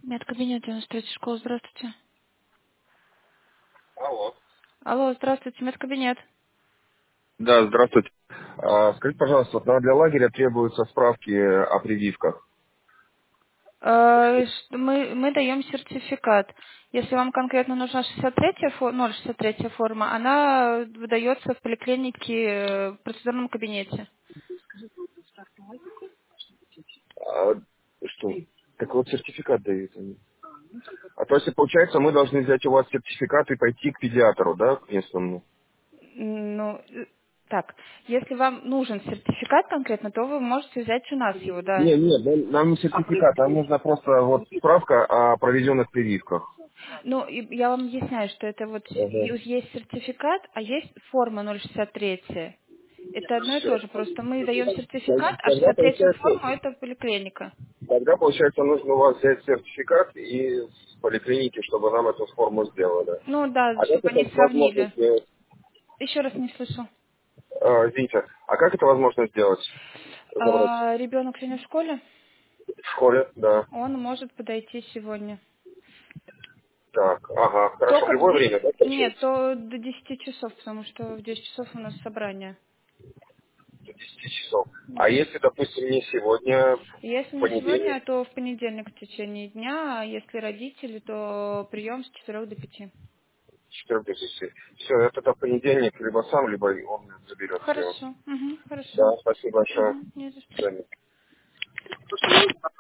Медкабинет 93 школа, здравствуйте. Алло. Алло, здравствуйте, медкабинет. Да, здравствуйте. Скажите, пожалуйста, вот нам для лагеря требуются справки о прививках. Мы даем сертификат. Если вам конкретно нужна 63-я, 063 форма, она выдается в поликлинике в процедурном кабинете. А, что? Так вот сертификат дают они. А то есть, получается, мы должны взять у вас сертификат и пойти к педиатру, да, к местному? Ну, так, если вам нужен сертификат конкретно, то вы можете взять у нас его, да. Не, не, нам не сертификат, нам нужна просто вот справка о проведенных прививках. Ну, я вам объясняю, что это вот Ага. есть сертификат, а есть форма 063. Это одно и Все. то же, просто мы даем сертификат, а Тогда 63-ю получается, форму это поликлиника. нужно у вас взять сертификат и в поликлинике, чтобы нам эту форму сделали. Ну да, А как чтобы это они возможно сравнили. сделать? Еще раз не слышу. Извините, а как это возможно сделать? Забрать Ребенок сегодня в школе, в школе, да. он может подойти сегодня. Так, ага, хорошо. В Только любое время, да, нет, получается? то до 10 часов, потому что в 10 часов у нас собрание. До 10 часов. А Да. если, допустим, не сегодня, Если в не понедельник, сегодня, то в понедельник в течение дня, а если родители, то прием с 4 до 5. с 4 до 10. Все, я тогда в понедельник либо сам, либо он заберет все. Хорошо, хорошо. Да, спасибо большое. Не за До что. свидания.